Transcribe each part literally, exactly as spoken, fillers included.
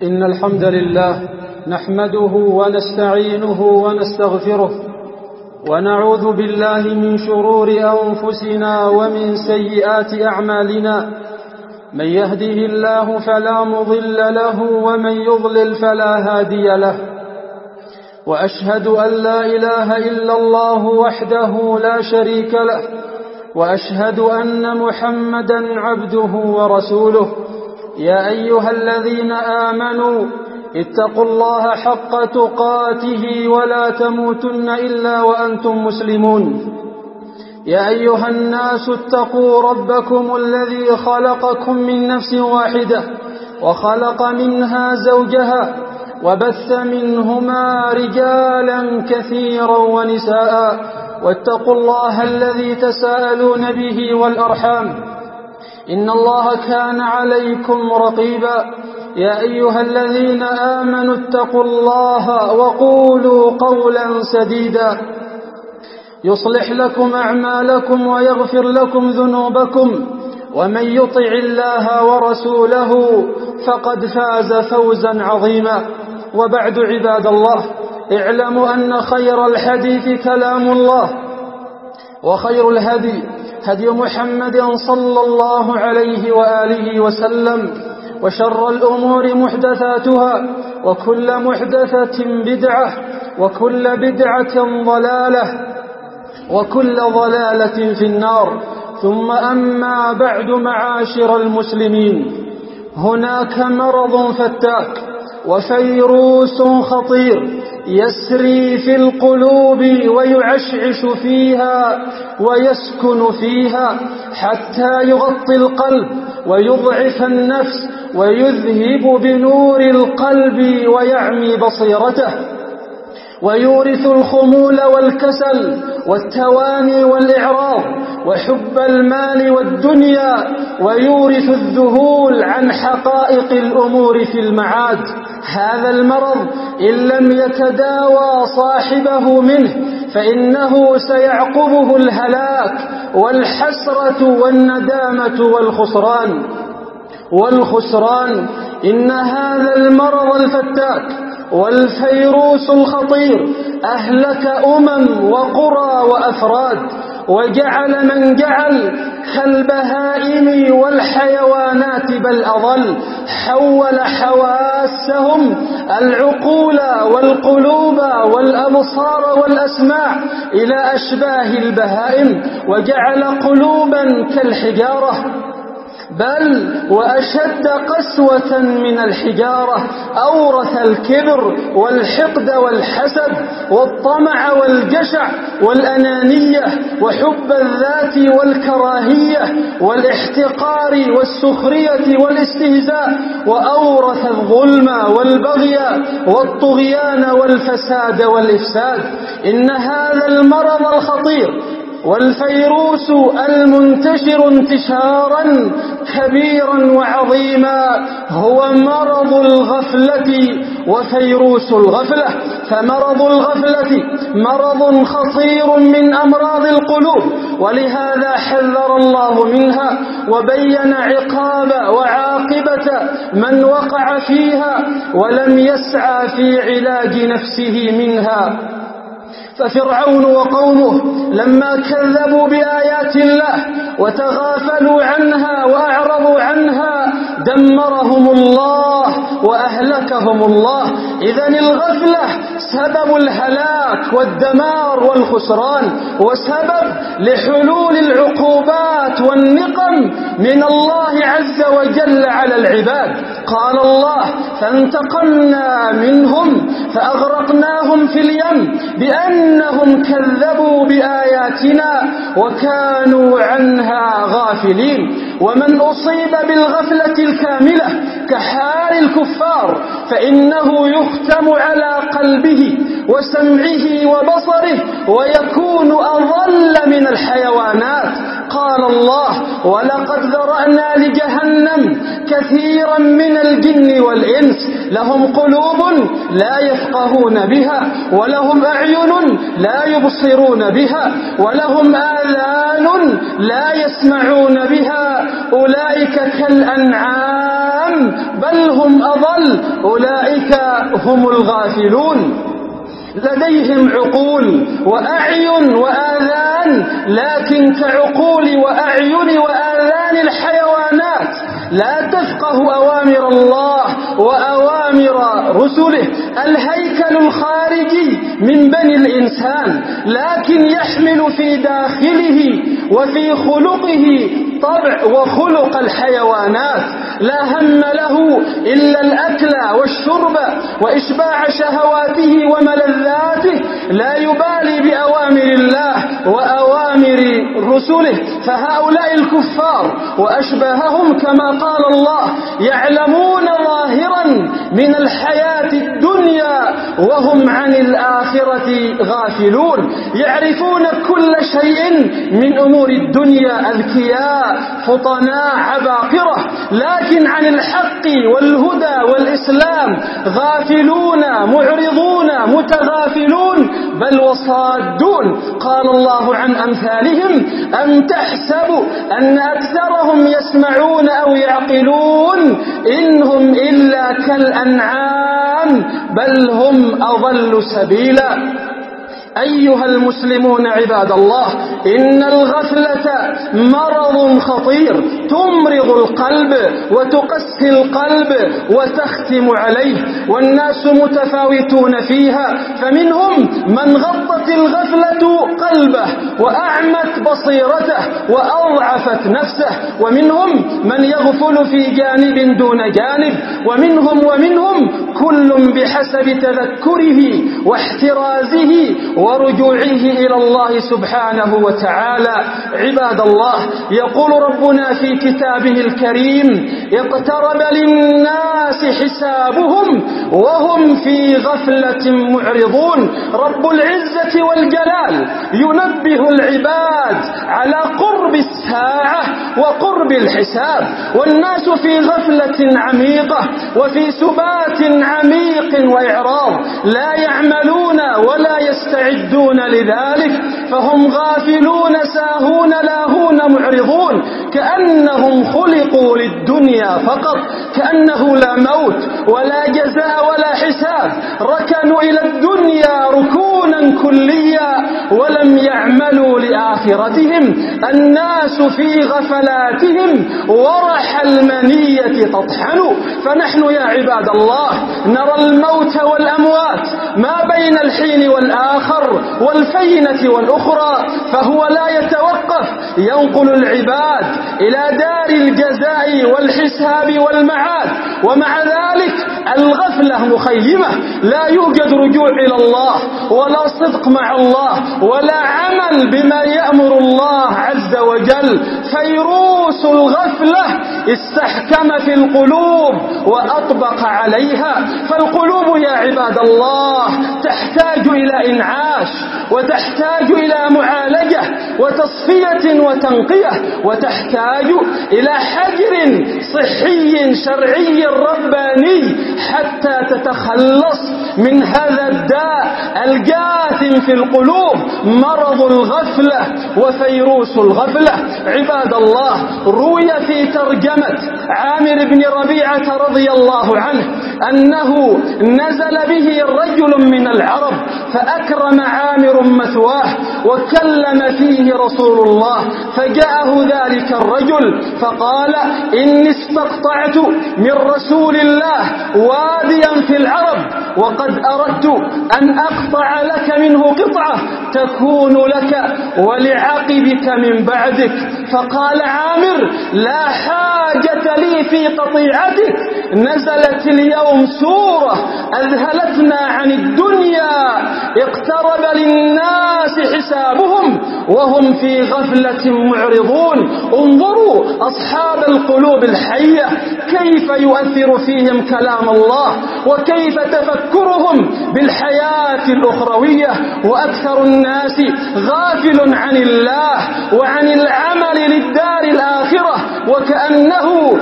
إن الحمد لله نحمده ونستعينه ونستغفره ونعوذ بالله من شرور أنفسنا ومن سيئات أعمالنا. من يهده الله فلا مضل له ومن يضلل فلا هادي له. وأشهد أن لا إله إلا الله وحده لا شريك له، وأشهد أن محمدا عبده ورسوله. يا أيها الذين آمنوا اتقوا الله حق تقاته ولا تموتن إلا وأنتم مسلمون. يا أيها الناس اتقوا ربكم الذي خلقكم من نفس واحدة وخلق منها زوجها وبث منهما رجالا كثيرا ونساء، واتقوا الله الذي تساءلون به والأرحام إن الله كان عليكم رقيبا. يا أيها الذين آمنوا اتقوا الله وقولوا قولا سديدا يصلح لكم أعمالكم ويغفر لكم ذنوبكم، ومن يطع الله ورسوله فقد فاز فوزا عظيما. وبعد عباد الله، اعلموا أن خير الحديث كلام الله، وخير الهدي هدي محمد صلى الله عليه وآله وسلم، وشر الأمور محدثاتها، وكل محدثة بدعة، وكل بدعة ضلالة، وكل ضلالة في النار. ثم أما بعد، معاشر المسلمين، هناك مرض فتاك وفيروس خطير يسري في القلوب ويعشعش فيها ويسكن فيها حتى يغطي القلب ويضعف النفس ويذهب بنور القلب ويعمي بصيرته، ويورث الخمول والكسل والتواني والإعراض وحب المال والدنيا، ويورث الذهول عن حقائق الأمور في المعاد. هذا المرض إن لم يتداوى صاحبه منه فإنه سيعقبه الهلاك والحسرة والندامة والخسران والخسران إن هذا المرض الفتاك والفيروس الخطير أهلك أمم وقرى وأفراد، وجعل من جعل كالبهائم والحيوانات بل أضل، حول حواسهم العقول والقلوب والأبصار والأسماع إلى أشباه البهائم، وجعل قلوبا كالحجارة، بل وأشد قسوة من الحجارة. أورث الكبر والحقد والحسد والطمع والجشع والأنانية وحب الذات والكراهية والاحتقار والسخرية والاستهزاء، وأورث الظلم والبغي والطغيان والفساد والإفساد. إن هذا المرض الخطير والفيروس المنتشر انتشارا كبيرا وعظيما هو مرض الغفلة وفيروس الغفلة. فمرض الغفلة مرض خطير من أمراض القلوب، ولهذا حذر الله منها وبين عقاب وعاقبة من وقع فيها ولم يسعى في علاج نفسه منها. ففرعون وقومه لما كذبوا بآيات الله وتغافلوا عنها وأعرضوا عنها دمرهم الله وأهلكهم الله. إذن الغفلة سبب الهلاك والدمار والخسران، وسبب لحلول العقوبات والنقم من الله عز وجل على العباد. قال الله: فانتقمنا منهم فأغرقناهم في اليم بأنهم كذبوا بآياتنا وكانوا عنها غافلين. ومن أصيب بالغفلة الكاملة كحال الكفار فإنه يختم على قلبه وسمعه وبصره ويكون أضل من الحيوانات. قال الله: ولقد ذرأنا لجهنم كثيرا من الجن والإنس لهم قلوب لا يفقهون بها، ولهم أعين لا يبصرون بها، ولهم آذان لا يسمعون بها، أولئك كالأنعام الأنعام بل هم أضل أولئك هم الغافلون. لديهم عقول وأعين وآذان لكن كعقول وأعين وآذان الحيوانات، لا تفقه أوامر الله وأوامر رسله. الهيكل الخارجي من بني الإنسان لكن يحمل في داخله وفي خلقه طبع وخلق الحيوانات، لا هم له إلا الأكل والشرب وإشباع شهواته وملذاته، لا يبالي بأوامر الله وأوامر رسله. فهؤلاء الكفار وأشباههم كما قال الله يعلمون ظاهرا من الحياة الدنيا وهم عن الآخرة غافلون. يعرفون كل شيء من أمور الدنيا، أذكياء فطناء عباقرة، لكن عن الحق والهدى والإسلام غافلون معرضون متغافلون بل وصادون. قال الله عن أمثالهم أم تحسب أن أكثرهم يسمعون أو يعقلون إنهم إلا كالأنعام بل هم أضل سبيلا. أيها المسلمون عباد الله، إن الغفلة مرض خطير تمرض القلب وتقسي القلب وتختم عليه، والناس متفاوتون فيها، فمنهم من غطت الغفلة قلبه وأعمت بصيرته وأضعفت نفسه، ومنهم من يغفل في جانب دون جانب، ومنهم ومنهم كل بحسب تذكره واحترازه ورجوعه إلى الله سبحانه وتعالى. عباد الله، يقول ربنا في كتابه الكريم اقترب للناس حسابهم وهم في غفلة معرضون. رب العزة والجلال ينبه العباد على قرب الساعة وقرب الحساب، والناس في غفلة عميقة وفي سبات عميق وإعراض، لا يعملون ولا يستعدون لذلك، فهم غافلون ساهون لاهون معرضون، كأنهم خلقوا للدنيا فقط، كأنه لا موت ولا جزاء ولا حساب، ركنوا إلى الدنيا ركونا كليا ولم يعملوا لآخرتهم. الناس في غفلاتهم ورح المنية تطحن. فنحن يا عباد الله نرى الموت والأموات ما بين الحين والآخر والفينة والأخرى، فهو لا يتوقف، ينقل العباد إلى دار الجزاء والحساب والمعاد. ومع ذلك الغفلة مخيمة، لا يوجد رجوع إلى الله ولا صدق مع الله ولا عمل بما يأمر الله عز وجل. فيروس الغفلة استحكم في القلوب وأطبق عليها. فالقلوب يا عباد الله تحتاج إلى إنعاش، وتحتاج إلى معالجة وتصفية وتنقية، وتحتاج إلى حجر صحي شرعي رباني حتى تتخلص من هذا الداء الجاثم في القلوب، مرض الغفلة وفيروس الغفلة. عباد الله، روي في ترجمة عامر بن ربيعة رضي الله عنه أنه نزل به رجل من العرب فأكرم عامر مثواه وكلم فيه رسول الله، فجاءه ذلك الرجل فقال إني استقطعت من رسول الله واديا في العرب وقد أردت أن أقطع لك منه قطعة تكون لك ولعقبك من بعدك. فقال عامر لا حاجة لي في قطيعتك، نزلت اليوم سورة أذهلتنا عن الدنيا، اقترب للناس حسابهم وهم في غفلة معرضون. انظروا أصحاب القلوب الحية كيف يؤثر فيهم كلام الله، وكيف تفكرهم بالحياة الأخروية. وأكثر الناس غافل عن الله وعن العمل للدار الآخرة، وكأنه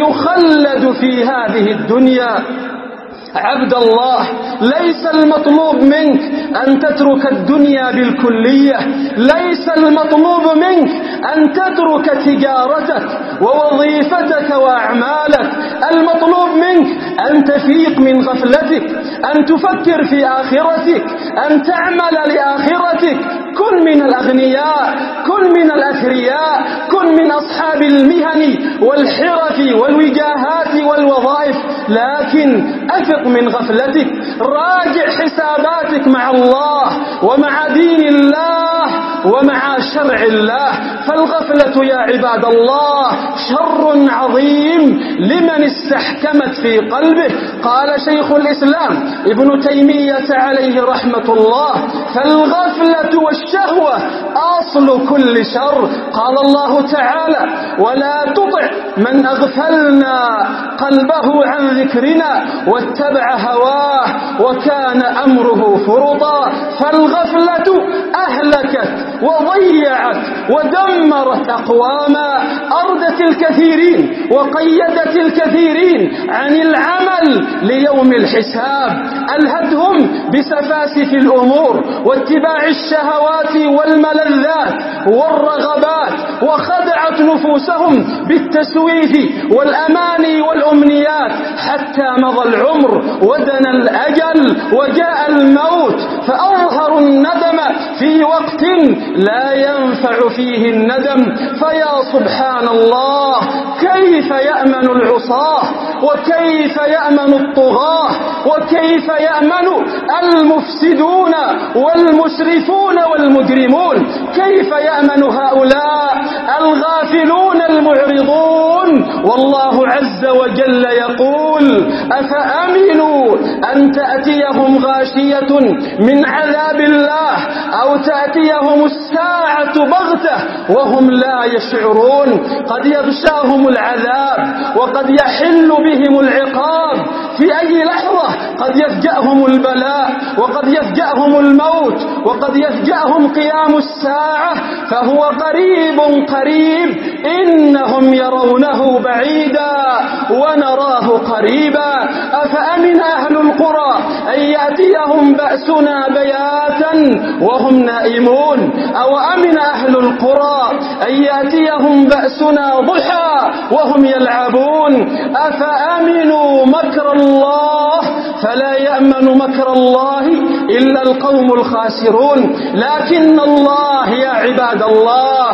سيخلد في هذه الدنيا. عبد الله، ليس المطلوب منك أن تترك الدنيا بالكلية، ليس المطلوب منك أن تترك تجارتك ووظيفتك وأعمالك. المطلوب منك أن تفيق من غفلتك، أن تفكر في آخرتك، أن تعمل لآخرتك. كن من الأغنياء، كن من الأثرياء، كن من أصحاب المهن والحرف والوجاهات والوظائف، لكن أفق من غفلتك. راجع حساباتك مع الله ومع دين الله ومع شرع الله. فالغفلة يا عباد الله شر عظيم لمن استحكمت في قلبه. قال شيخ الإسلام ابن تيمية عليه رحمة الله: فالغفلة والشهوة أصل كل شر. قال الله تعالى: ولا تطع من أغفلنا قلبه عن ذكرنا واتبع هواه وكان أمره فرطا. فالغفلة أهلكت وضيعت ودمرت أقواما، أردت الكثيرين وقيدت الكثيرين عن العمل ليوم الحساب، ألهتهم بسفاسف الأمور واتباع الشهوات والملذات والرغبات، وخدعت نفوسهم بالتسويف والأماني والأمنيات، حتى مضى العمر ودنا الأجل وجاء الموت، فأظهروا الندم في وقت لا ينفع فيه الندم. فيا سبحان الله، كيف يأمن العصاة وكيف يأمن الطغاة وكيف يأمن المفسدون والمسرفون والمجرمون؟ كيف يأمن هؤلاء الغافلون المعرضون؟ والله عز وجل يقول: أفأمنوا أن تأتيهم غاشية من عذاب الله أو تأتيهم الساعة بغتة وهم لا يشعرون. قد يغشاهم العذاب وقد يحل بهم العقاب في أي لحظة. قد يفجأهم البلاء وقد يفجأهم الموت وقد يفجأهم قيام الساعة، فهو قريب قريب. إنهم يرونه بعيدا ونراه قريبا. أفأمن أهل القرى أن يأتيهم بأسنا بياتا وهم نائمون، أو أمن أهل القرى أن يأتيهم بأسنا ضحى وهم يلعبون. أفأمنوا مكر الله فلا يأمن مكر الله إلا القوم الخاسرون. لكن الله يا عباد الله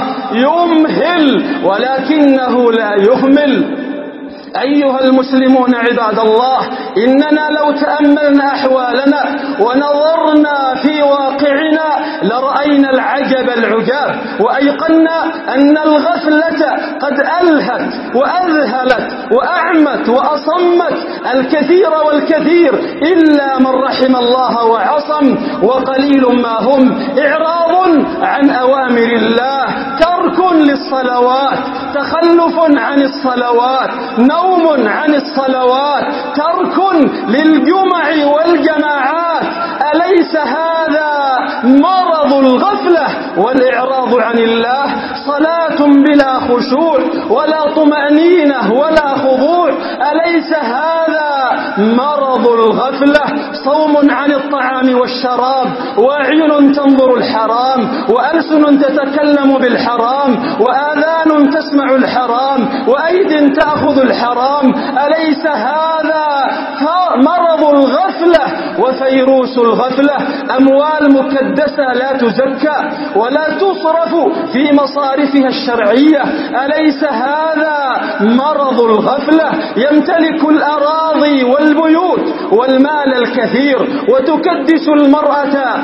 يمهل ولكنه لا يهمل. أيها المسلمون عباد الله، إننا لو تأملنا أحوالنا ونظرنا في واقعنا لرأينا العجب العجاب، وأيقنا أن الغفلة قد ألهت وأذهلت وأعمت وأصمت الكثير والكثير إلا من رحم الله وعصم، وقليل ما هم. إعراض عن أوامر الله، ترك للصلوات، تخلف عن الصلوات، نوم عن الصلوات، ترك للجمع والجماعات. أليس هذا مرض الغفلة والإعراض عن الله؟ صلاة بلا خشوع ولا طمأنينة ولا خضوع، أليس هذا مرض الغفلة؟ صوم عن الطعام والشراب، وأعين تنظر الحرام، وألسن تتكلم بالحرام، وآذان تسمع الحرام، وأيد تأخذ الحرام، أليس هذا مرض الغفلة وفيروس الغفلة؟ أموال مكدسة لا تزكى ولا تصرف في مصارفها الشرعية، أليس هذا مرض الغفلة؟ يمتلك الأراضي والبيوت والمال الكثير، وتكدس المرأة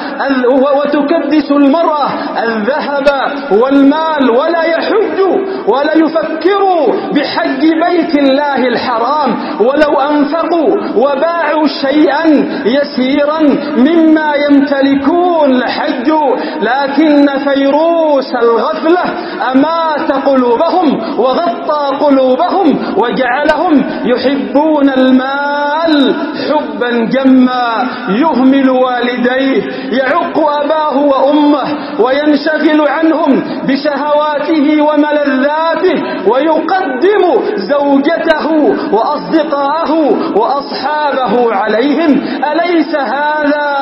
وتكدس المرأة الذهب والمال، ولا يحج ولا يفكر بحج بيت الله الحرام، ولو أنفقوا وباعوا شيئا يسيرا مما يمتلكون لحجوا. لكن فيروس الغفلة أمات قلوبهم وغطى قلوبهم وجعلهم يحبون المال حبا جما، يهمل والديه، يعق أباه وأمه، وينشغل عنهم بشهواته وملذاته، ويقدم زوجته وأصدقائه وأصحابه عليهم. أليس هذا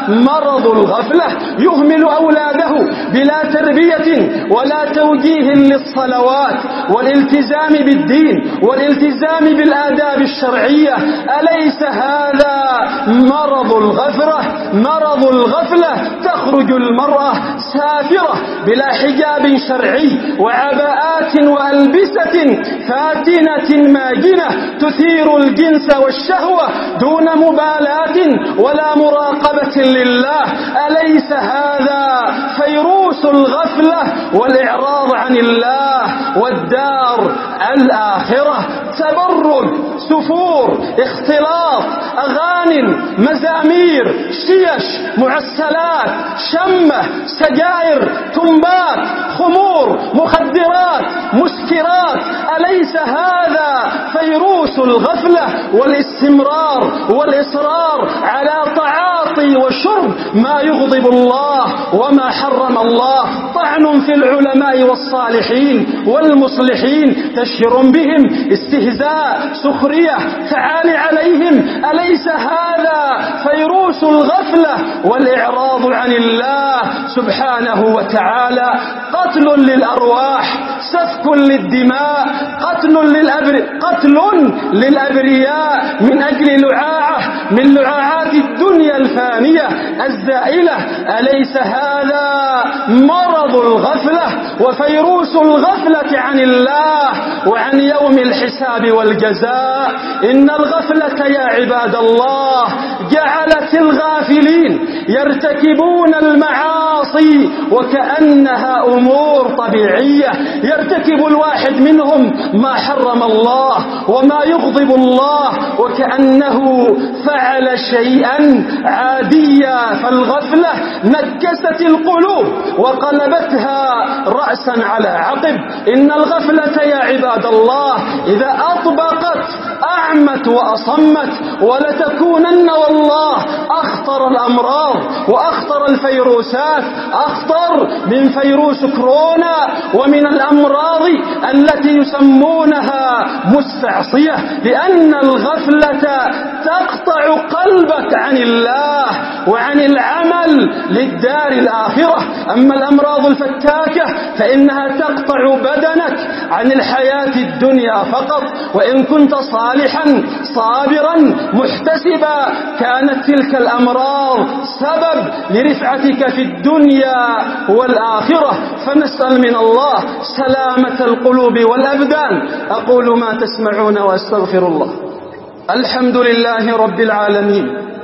مرض الغفلة، يهمل أولاده بلا تربية ولا توجيه للصلوات والالتزام بالدين والالتزام بالآداب الشرعية. أليس هذا مرض الغفلة؟ مرض الغفلة تخرج المرأة سافرة بلا حجاب شرعي وعباءات وألبسة فاتنة ماجنة تثير الجنس والشهوة دون مبالاة ولا مراقبة لله. أليس هذا فيروس الغفلة والإعراض عن الله والدار الآخرة؟ تبرج، سفور، اختلاط، أغاني، مزامير، شيش، معسلات، شمة، سجائر، تنبات، خمور، مخدرات، مسكرات. أليس هذا فيروس الغفلة والاستمرار والإصرار على تعاطي وشرب ما يغضب الله وما حرم الله؟ طعن في العلماء والصالحين والمصلحين، تشهر بهم، استهزاء، سخرية، تعالي عليهم. أليس هذا فيروس الغفلة والإعراض عن الله سبحانه وتعالى؟ قتل للأرواح، سفك للدماء، قتل للأبر... قتل للأبرياء من أجل لعاعة من لعاعات الدنيا الفانية الزائلة. أليس هذا مرض الغفلة وفيروس الغفلة عن الله وعن يوم الحساب والجزاء؟ إن الغفلة يا عباد الله جعلت الغافلين يرتكبون المعاصي وكأنها أمور طبيعية. يرتكب الواحد منهم ما حرم الله وما يغضب الله وكأنه فعل شيئا عاديا. فالغفلة نكست القلوب وقلبتها رأسا على عقب. إن الغفلة يا عباد الله إذا أطبقت أعمت وأصمت، ولتكونن والله أخطر الأمراض وأخطر الفيروسات، أخطر من فيروس كورونا ومن الأمراض التي يسمونها مستعصية، لأن الغفلة تقطع قلبك عن الله وعن العمل للدار الآخرة. أما الأمراض الفتاكة فإنها تقطع بدنك عن الحياة الدنيا فقط. وإن كنت صالحا صابرا محتسبا كانت تلك الأمراض سبب لرفعتك في الدنيا والآخرة. فنسأل من الله سلامة القلوب والأبدان. أقول ما تسمعون وأستغفر الله. الحمد لله رب العالمين،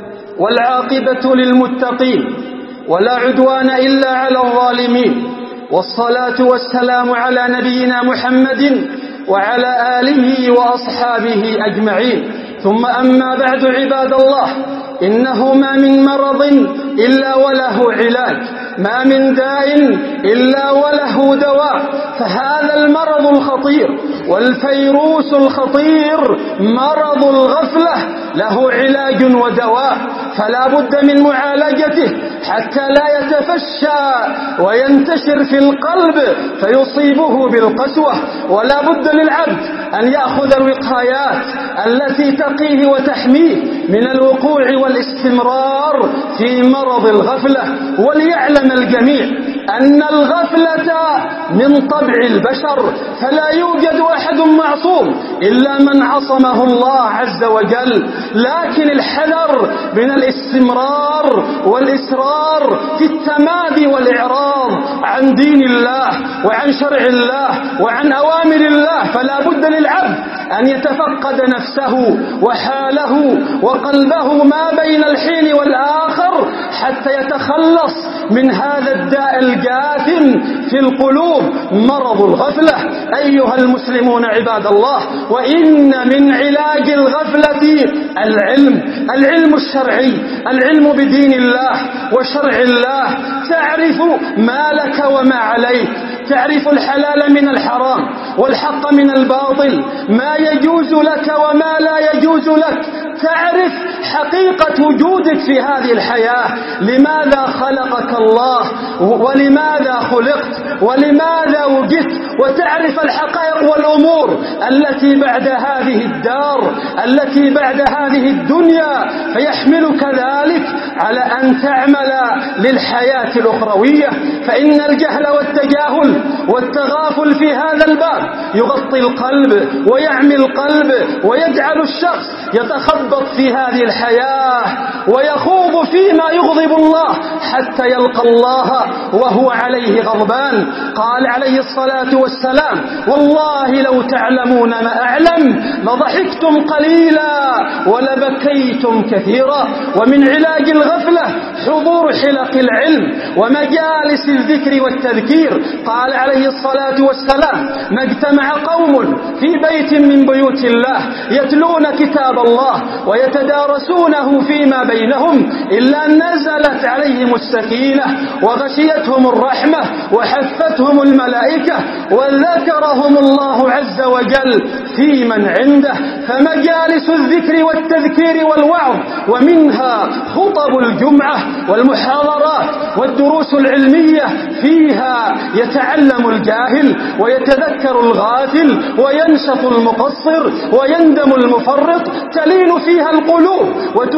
والعاقبة للمتقين، ولا عدوان إلا على الظالمين، والصلاة والسلام على نبينا محمد وعلى آله وأصحابه أجمعين. ثم أما بعد عباد الله، إنه ما من مرض إلا وله علاج، ما من داء إلا وله دواء. فهذا المرض الخطير والفيروس الخطير مرض الغفلة له علاج ودواء، فلا بد من معالجته حتى لا يتفشى وينتشر في القلب فيصيبه بالقسوة. ولا بد للعبد أن يأخذ الوقايات التي تقيه وتحميه من الوقوع والاستمرار في مرض الغفلة. وليعلم الجميع أن الغفلة من طبع البشر، فلا يوجد أحد معصوم إلا من عصمه الله عز وجل. لكن الحذر من الاستمرار والإصرار في التمادي والإعراض عن دين الله وعن شرع الله وعن أوامر الله. فلا بد للعبد أن يتفقد نفسه وحاله وقلبه ما بين الحين والآخر حتى يتخلص من هذا الداء الجاثم في القلوب مرض الغفلة. أيها المسلمون عباد الله، وإن من علاج الغفلة العلم العلم الشرعي، العلم بدين الله وشرع الله. تعرف ما لك وما عليك، تعرف الحلال من الحرام والحق من الباطل، ما يجوز لك وما لا يجوز لك، تعرف حقيقة وجودك في هذه الحياة، لماذا خلقك الله ولماذا خلقت ولماذا وجدت، وتعرف الحقائق والأمور التي بعد هذه الدار التي بعد هذه الدنيا، فيحملك ذلك على أن تعمل للحياة الأخروية. فإن الجهل والتجاهل والتغافل في هذا الباب يغطي القلب ويعمي القلب ويجعل الشخص يتخبط في هذه الحياة ويخوض فيما يغضب الله حتى يلقى الله وهو عليه غضبان. قال عليه الصلاة والسلام: والله لو تعلمون ما أعلم لضحكتم قليلا ولبكيتم كثيرا. ومن علاج الغفلة حضور حلق العلم ومجالس الذكر والتذكير. قال عليه الصلاة والسلام: ما اجتمع قوم في بيت من بيوت الله يتلون كتاب الله ويتدارسونه فيما بينهم إلا نزلت عليهم السكينة وغشيتهم الرحمة وحفتهم الملائكة وذكرهم الله عز وجل في من عنده. فمجالس الذكر والتذكير والوعظ، ومنها خطب الجمعة والمحاضرات والدروس العلمية، فيها يتعلم الجاهل ويتذكر الغافل وينشط المقصر ويندم المفرط. تلين فيها القلوب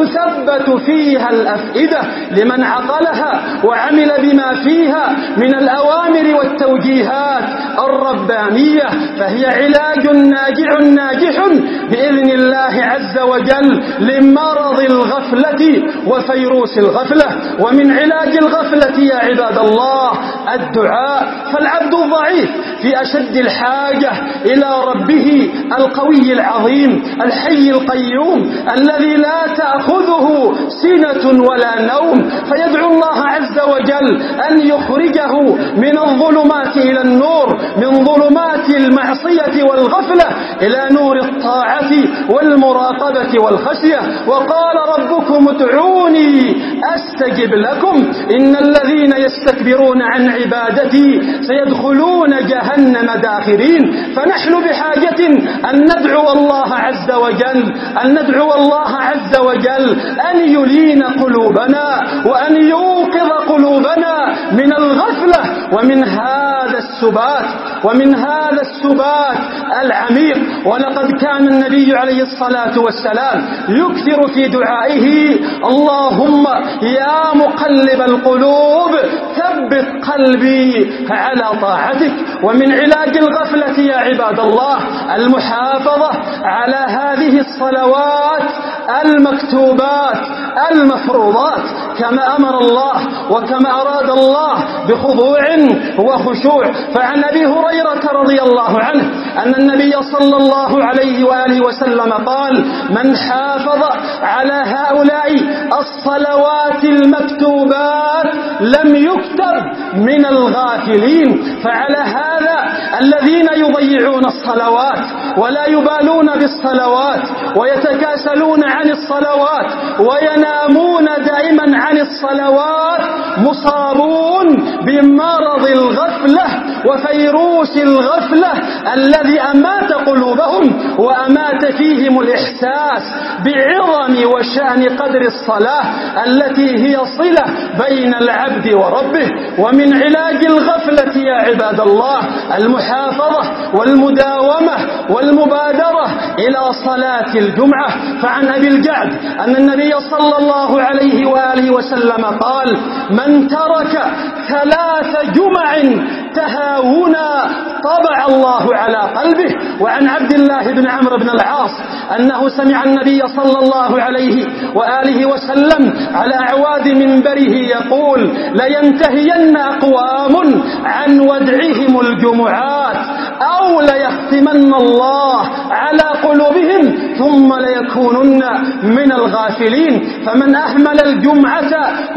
وتثبت فيها الأفئدة لمن عقلها وعمل بما فيها من الأوامر والتوجيهات الربانية، فهي علاج ناجع ناجح بإذن الله عز وجل لمرض الغفلة وفيروس الغفلة. ومن علاج الغفلة يا عباد الله الدعاء، فالعبد الضعيف في أشد الحاجة إلى ربه القوي العظيم الحي القيوم الذي لا تأخذه سنة ولا نوم، فيدعو الله عز وجل أن يخرجه من الظلمات إلى النور، من ظلمات المعصية والغفلة إلى نور الطاعة والمراقبة والخشية. وقال ربكم ادعوني أستجب لكم إن الذين يستكبرون عن عبادتي سيدخلون جهنم داخرين. فنحن بحاجة أن ندعو الله عز وجل أن ندعو الله عز وجل أن يلين قلوبنا وأن يوقظ قلوبنا من الغفلة ومن هذا السبات ومن هذا السبات العميق. ولقد كان النبي عليه الصلاة والسلام يكثر في دعائه: اللهم يا مقلب القلوب ثبت قلبي على طاعتك. ومن علاج الغفلة يا عباد الله المحافظة على هذه الصلوات المكتوبات المفروضات كما أمر الله وكما أراد الله بخضوع وخشوع. فعن أبي هريرة رضي الله عنه أن النبي صلى الله عليه وآله وسلم قال: من حافظ على هؤلاء الصلوات المكتوبات لم يكتب من الغافلين. فعلى هذا الذين يضيعون الصلوات ولا يبالون بالصلوات ويتكاسلون عن الصلوات وينامون دائما عن الصلوات مصابون بمرض الغفلة وفيروس الغفلة الذي أمات قلوبهم وأمات فيهم الإحساس بعظم وشأن قدر الصلاة التي هي صلة بين العبد وربه. ومن علاج الغفلة يا عباد الله المحافظة والمداومة والمبادرة إلى صلاة الجمعة. فعن أبي الجعد أن النبي صلى الله عليه وآله وسلم قال: من ترك ثلاث جمع تهاونا طبع الله على قلبه. وعن عبد الله بن عمرو بن العاص أنه سمع النبي صلى الله عليه وآله وسلم على أعواد منبره يقول: لينتهين أقوام عن ودعهم الجمعات أو ليختمن الله على قلوبهم ثم ليكونن من الغافلين. فمن أهمل الجمعة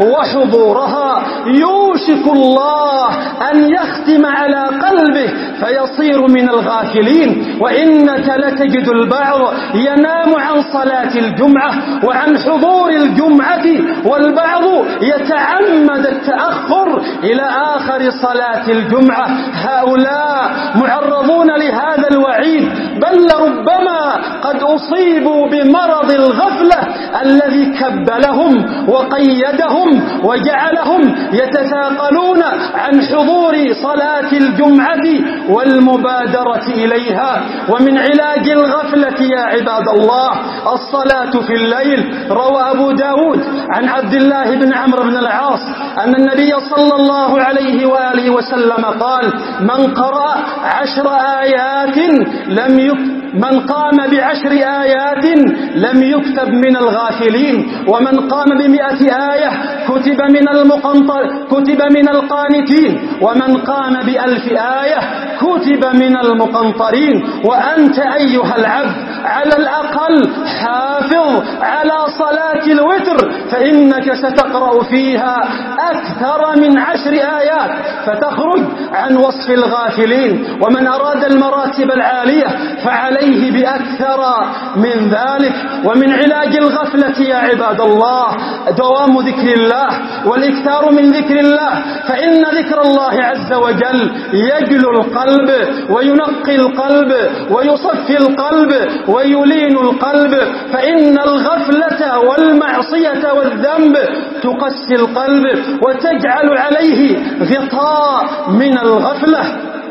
وحضورها يوشك الله أن يختم على قلبه فيصير من الغافلين. وإنك لتجد البعض ينام عن صلاة الجمعة وعن حضور الجمعة، والبعض يتعمد التأخر إلى آخر صلاة الجمعة. هؤلاء معرضون لهذا الوعيد، بل لربما قد أصيبوا بمرض الغفلة الذي كبلهم وقيدهم وجعلهم يتثاقلون عن حضور صلاة الجمعة والمبادرة إليها. ومن علاج الغفلة يا عباد الله الصلاة في الليل. روى أبو داود عن عبد الله بن عمرو بن العاص أن النبي صلى الله عليه وآله وسلم قال: من قرأ عشر آيات لم يكتب من قام بعشر آيات لم يكتب من الغافلين، ومن قام بمئة آية كتب من المقنطر كتب من القانتين، ومن قام بألف آية كتب من المقنطرين. وأنت أيها العبد على الأقل حافظ على صلاة الوتر، فإنك ستقرأ فيها أكثر من عشر آيات فتخرج عن وصف الغافلين. ومن أراد المراتب العالية فعليه بأكثر من ذلك. ومن علاج الغفلة يا عباد الله دوام ذكر الله والإكثار من ذكر الله، فإن ذكر الله عز وجل يجلو القلب وينقي القلب ويصفي القلب ويلين القلب، فإن الغفلة والمعصية والذنب تقسي القلب وتجعل عليه غطاء من الغفلة.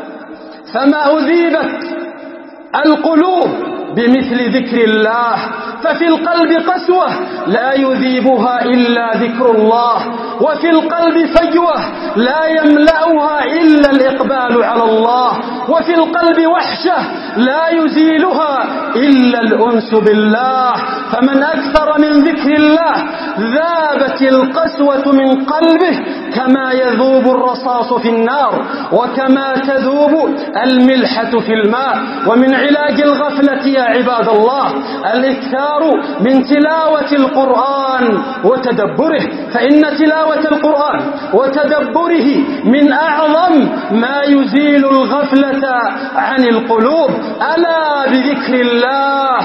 فما أذيبت القلوب بمثل ذكر الله، ففي القلب قسوة لا يذيبها إلا ذكر الله، وفي القلب فجوة لا يملأها إلا الإقبال على الله، وفي القلب وحشة لا يزيلها إلا الأنس بالله. فمن أكثر من ذكر الله ذابت القسوة من قلبه كما يذوب الرصاص في النار وكما تذوب الملحة في الماء. ومن علاج الغفلة يا عباد الله الإكثار من تلاوة القرآن وتدبره، فإن تلاوة القرآن وتدبره من أعظم ما يزيل الغفلة عن القلوب. ألا بذكر الله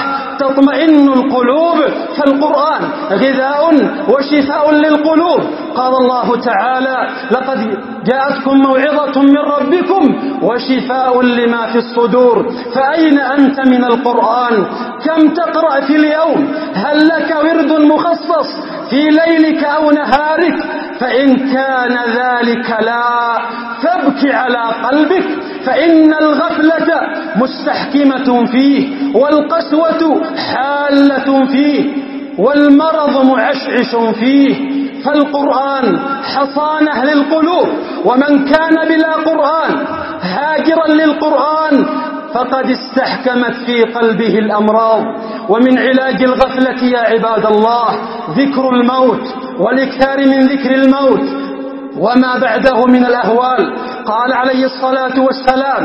تطمئن القلوب، فالقرآن غذاء وشفاء للقلوب. قال الله تعالى: لقد جاءتكم موعظة من ربكم وشفاء لما في الصدور. فأين أنت من القرآن؟ كم تقرأ في اليوم؟ هل لك ورد مخصص في ليلك أو نهارك؟ فإن كان ذلك لا فابك على قلبك، فإن الغفلة مستحكمة فيه والقسوة حالة فيه والمرض معشعش فيه. فالقرآن حصانه للقلوب، ومن كان بلا قرآن هاجرا للقرآن فقد استحكمت في قلبه الأمراض. ومن علاج الغفلة يا عباد الله ذكر الموت والإكثار من ذكر الموت وما بعده من الأهوال. قال عليه الصلاة والسلام: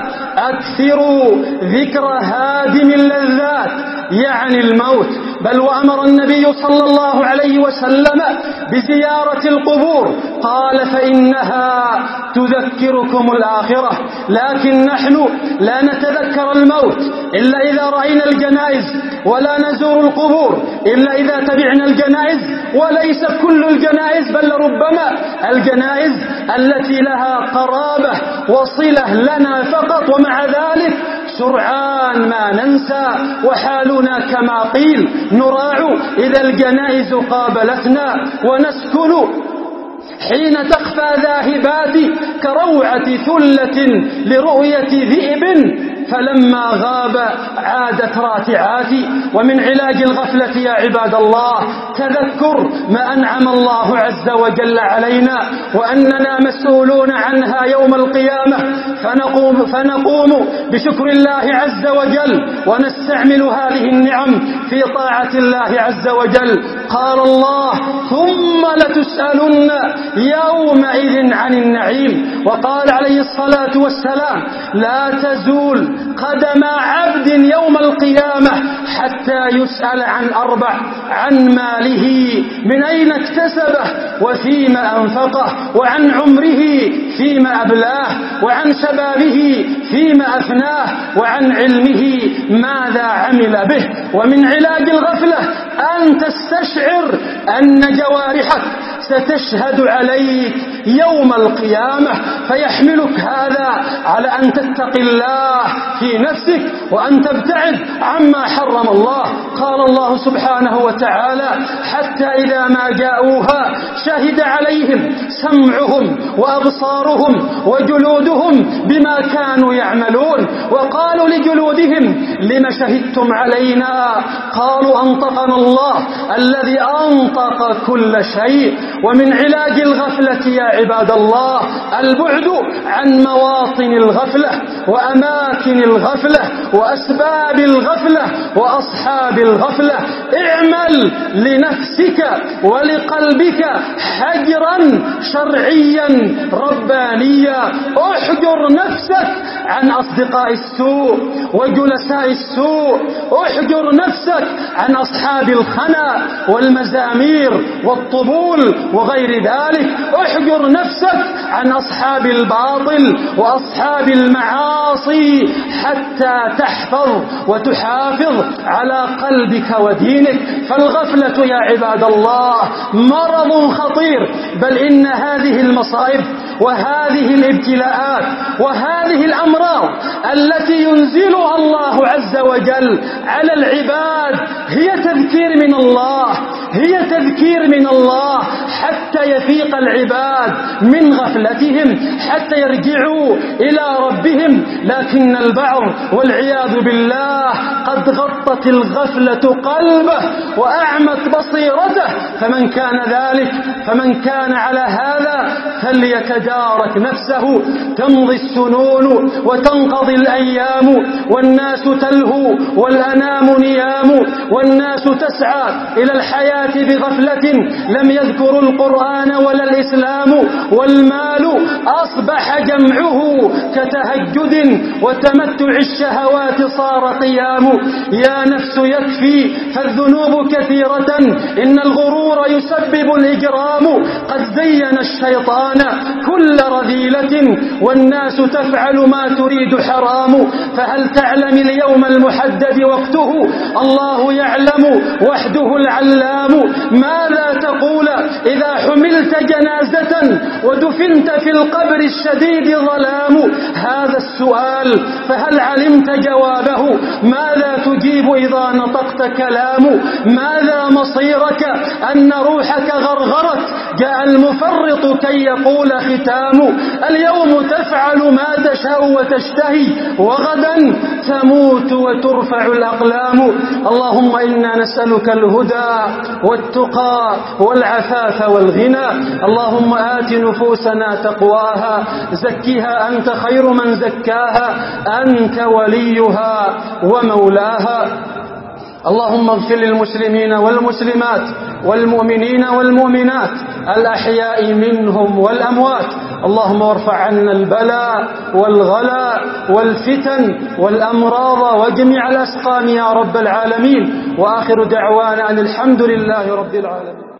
أكثروا ذكر هادم اللذات، يعني الموت. بل وأمر النبي صلى الله عليه وسلم بزيارة القبور، قال: فإنها تذكركم الآخرة. لكن نحن لا نتذكر الموت إلا إذا رأينا الجنائز، ولا نزور القبور إلا إذا تبعنا الجنائز، وليس كل الجنائز، بل ربما الجنائز التي لها قرابة وصلة لنا فقط، ومع ذلك سرعان ما ننسى، وحالنا كما قيل نراع إذا الجنائز قابلتنا، ونسكن حين تخفى ذاهبات كروعة ثلة لرؤية ذئب فلما غاب عادت راتعات. ومن علاج الغفلة يا عباد الله تذكر ما أنعم الله عز وجل علينا وأننا مسؤولون عنها يوم القيامة، فنقوم, فنقوم بشكر الله عز وجل ونستعمل هذه النعم في طاعة الله عز وجل. قال الله: ثم لتسألن يومئذ عن النعيم. وقال عليه الصلاة والسلام: لا تزول قدم عبد يوم القيامة حتى يسأل عن أربع: عن ماله من أين اكتسبه وفيما أنفقه، وعن عمره فيما أبلاه، وعن شبابه فيما أفناه، وعن علمه ماذا عمل به. ومن علاج الغفلة أن تستشعر أن جوارحك ستشهد عليك يوم القيامة، فيحملك هذا على أن تتقي الله في نفسك وأن تبتعد عما حرم الله. قال الله سبحانه وتعالى: حتى إذا ما جاءوها شهد عليهم سمعهم وأبصارهم وجلودهم بما كانوا يعملون، وقالوا لجلودهم: لم شهدتم علينا؟ قالوا: أنطقنا الله الذي أنطق كل شيء. ومن علاج الغفلة يا عباد الله البعد عن مواطن الغفلة وأماكن الغفلة وأسباب الغفلة وأصحاب الغفلة. اعمل لنفسك ولقلبك حجرا شرعيا ربانيا. احجر نفسك عن أصدقاء السوء وجلساء السوء، احجر نفسك عن أصحاب الخنا والمزامير والطبول وغير ذلك، احجر نفسك عن أصحاب الباطل وأصحاب المعاصي حتى تحفظ وتحافظ على قلبك ودينك. فالغفلة يا عباد الله مرض خطير، بل إن هذه المصائب وهذه الابتلاءات وهذه الأمراض التي ينزلها الله عز وجل على العباد هي تذكير من الله، هي تذكير من الله حتى يفيق العباد من غفلتهم، حتى يرجعوا إلى ربهم. لكن البعض والعياذ بالله قد غطت الغفلة قلبه وأعمت بصيرته. فمن كان ذلك فمن كان على هذا فليتدارك نفسه. تمضي السنون وتنقضي الأيام والناس تلهو والأنام نيام، والناس تسعى إلى الحياة بغفلة لم يذكروا القرآن ولا الإسلام، والمال أصبح جمعه كتهجد وتمتع الشهوات صار قيام. يا نفس يكفي فالذنوب كثيرة، إن الغرور يسبب الإجرام. قد زين الشيطان كل رذيلة والناس تفعل ما تريد حرام. فهل تعلم اليوم المحدد وقته؟ الله يعلم وحده العلام. ماذا تقول إذا حملت جنازة ودفنت في القبر الشديد ظلام؟ هذا السؤال فهل علمت جوابه؟ ماذا تجيب إذا نطقت كلام؟ ماذا مصيرك أن روحك غرغرت جاء المفرط كي يقول ختام؟ اليوم تفعل ما تشاء وتشتهي وغدا تموت وترفع الأقلام. اللهم إنا نسألك الهدى والتقى والعفاف والغنى. اللهم آت نفوسنا تقواها، زكها أنت خير من زكاها، أنت وليها ومولاها. اللهم اغفر للمسلمين والمسلمات والمؤمنين والمؤمنات الأحياء منهم والأموات. اللهم وارفع عنا البلاء والغلاء والفتن والأمراض وجميع الأسقام يا رب العالمين. وآخر دعوانا أن الحمد لله رب العالمين.